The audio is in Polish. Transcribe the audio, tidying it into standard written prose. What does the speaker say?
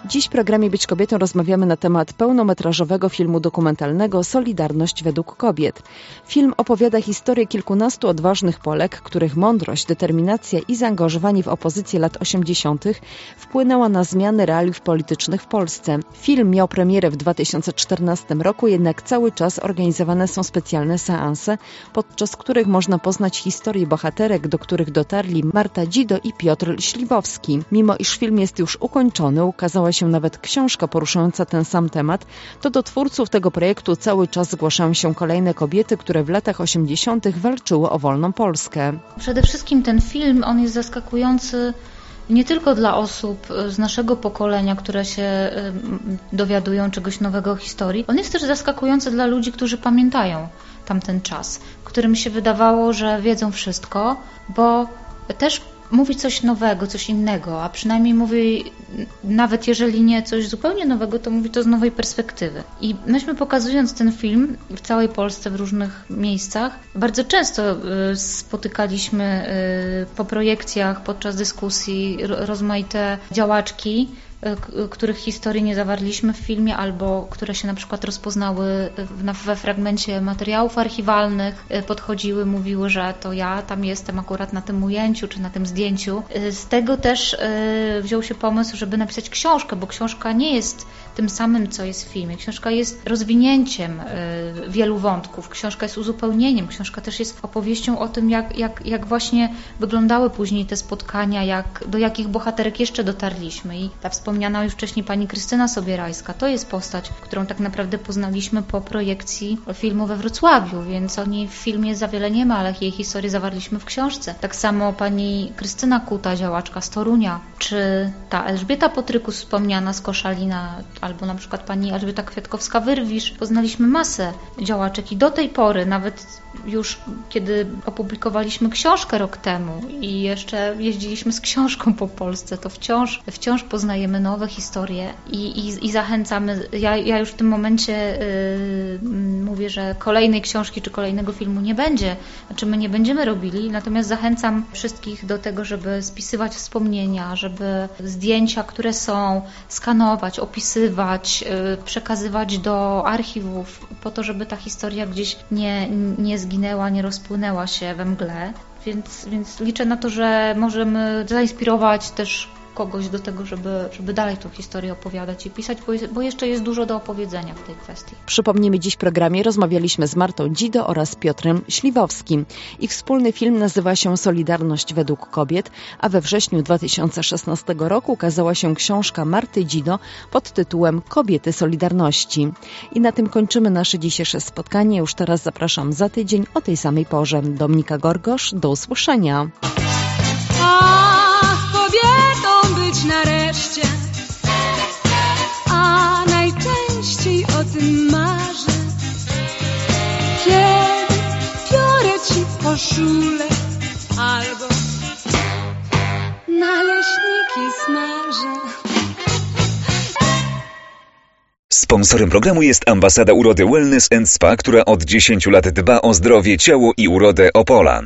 Dziś w programie Być Kobietą rozmawiamy na temat pełnometrażowego filmu dokumentalnego Solidarność według kobiet. Film opowiada historię kilkunastu odważnych Polek, których mądrość, determinacja i zaangażowanie w opozycję lat 80. wpłynęła na zmiany realiów politycznych w Polsce. Film miał premierę w 2014 roku, jednak cały czas organizowane są specjalne seanse, podczas których można poznać historię bohaterek, do których dotarli Marta Dzido i Piotr Śliwowski. Mimo iż film jest już ukończony, ukazała się nawet książka poruszająca ten sam temat, to do twórców tego projektu cały czas zgłaszają się kolejne kobiety, które w latach 80. walczyły o wolną Polskę. Przede wszystkim ten film, on jest zaskakujący nie tylko dla osób z naszego pokolenia, które się dowiadują czegoś nowego o historii. On jest też zaskakujący dla ludzi, którzy pamiętają tamten czas, którym się wydawało, że wiedzą wszystko, bo też mówi coś nowego, coś innego, a przynajmniej mówi, nawet jeżeli nie coś zupełnie nowego, to mówi to z nowej perspektywy. I myśmy, pokazując ten film w całej Polsce, w różnych miejscach, bardzo często spotykaliśmy po projekcjach, podczas dyskusji rozmaite działaczki, których historii nie zawarliśmy w filmie, albo które się na przykład rozpoznały we fragmencie materiałów archiwalnych, podchodziły, mówiły, że to ja tam jestem akurat na tym ujęciu, czy na tym zdjęciu. Z tego też wziął się pomysł, żeby napisać książkę, bo książka nie jest tym samym, co jest w filmie. Książka jest rozwinięciem wielu wątków. Książka jest uzupełnieniem. Książka też jest opowieścią o tym, jak właśnie wyglądały później te spotkania, do jakich bohaterek jeszcze dotarliśmy. I ta wspomniana już wcześniej pani Krystyna Sobierajska, to jest postać, którą tak naprawdę poznaliśmy po projekcji filmu we Wrocławiu, więc o niej w filmie za wiele nie ma, ale jej historię zawarliśmy w książce. Tak samo pani Krystyna Kuta, działaczka z Torunia, czy ta Elżbieta Potrykus wspomniana z Koszalina, albo na przykład pani Elżbieta Kwiatkowska-Wyrwisz. Poznaliśmy masę działaczek i do tej pory, nawet już kiedy opublikowaliśmy książkę rok temu i jeszcze jeździliśmy z książką po Polsce, to wciąż poznajemy nowe historie i zachęcamy. Ja już w tym momencie mówię, że kolejnej książki czy kolejnego filmu nie będzie, znaczy my nie będziemy robili, natomiast zachęcam wszystkich do tego, żeby spisywać wspomnienia, żeby zdjęcia, które są, skanować, opisywać, przekazywać do archiwów, po to, żeby ta historia gdzieś nie zginęła, nie rozpłynęła się we mgle. Więc liczę na to, że możemy zainspirować też kogoś do tego, żeby dalej tą historię opowiadać i pisać, bo jeszcze jest dużo do opowiedzenia w tej kwestii. Przypomnijmy, dziś w programie rozmawialiśmy z Martą Dzido oraz Piotrem Śliwowskim. Ich wspólny film nazywa się Solidarność według kobiet, a we wrześniu 2016 roku ukazała się książka Marty Dzido pod tytułem Kobiety Solidarności. I na tym kończymy nasze dzisiejsze spotkanie. Już teraz zapraszam za tydzień o tej samej porze. Dominika Gorgosz, do usłyszenia. Być nareszcie, a najczęściej o tym marzę, kiedy biorę ci koszulę albo naleśniki smażę. Sponsorem programu jest Ambasada Urody Wellness & Spa, która od 10 lat dba o zdrowie, ciało i urodę Opolan.